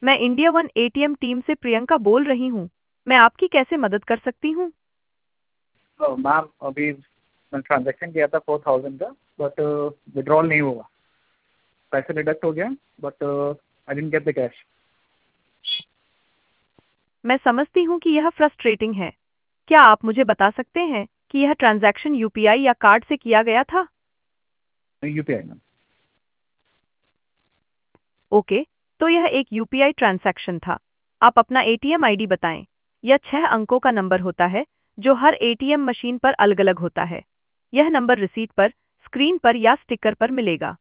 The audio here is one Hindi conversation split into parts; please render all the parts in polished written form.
मैं इंडिया वन एटीएम टीम से प्रियंका बोल रही हूँ। मैं आपकी कैसे मदद कर सकती हूँ? तो मैम अभी मैंने ट्रांजेक्शन किया था 4000 का, बट विड्रॉल नहीं हुआ। पैसे डिडक्ट हो गया, but I didn't get the cash. मैं समझती हूँ कि यह फ्रस्ट्रेटिंग है। क्या आप मुझे बता सकते हैं कि यह ट्रांजैक्शन यूपीआई या कार्ड से किया गया था? UPI ma'am. ओके, तो यह एक यूपीआई ट्रांजैक्शन था। आप अपना एटीएम आईडी बताएं। यह 6 अंकों का नंबर होता है जो हर एटीएम मशीन पर अलग-अलग होता है। यह नंबर रिसीट पर, स्क्रीन पर या स्टिकर पर मिलेगा।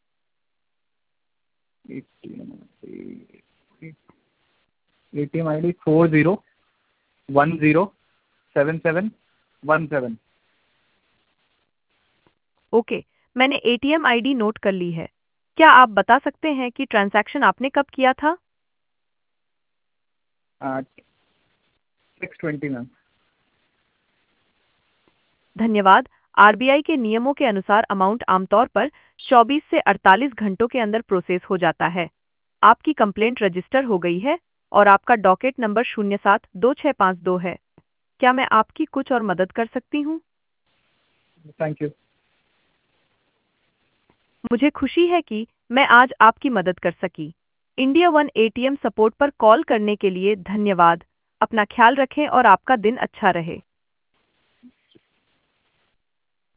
ATM I D 40107717। ओके, मैंने एटीएम आईडी नोट कर ली है। क्या आप बता सकते हैं कि ट्रांजैक्शन आपने कब किया था? 620 मैम। धन्यवाद। आरबीआई के नियमों के अनुसार अमाउंट आमतौर पर 24 से 48 घंटों के अंदर प्रोसेस हो जाता है। आपकी कंप्लेंट रजिस्टर हो गई है और आपका डॉकेट नंबर 072652 है। क्या मैं आपकी कुछ और मदद कर सकती हूँ? Thank you. मुझे खुशी है कि मैं आज आपकी मदद कर सकी। इंडिया वन एटीएम सपोर्ट पर कॉल करने के लिए धन्यवाद। अपना ख्याल रखें और आपका दिन अच्छा रहे।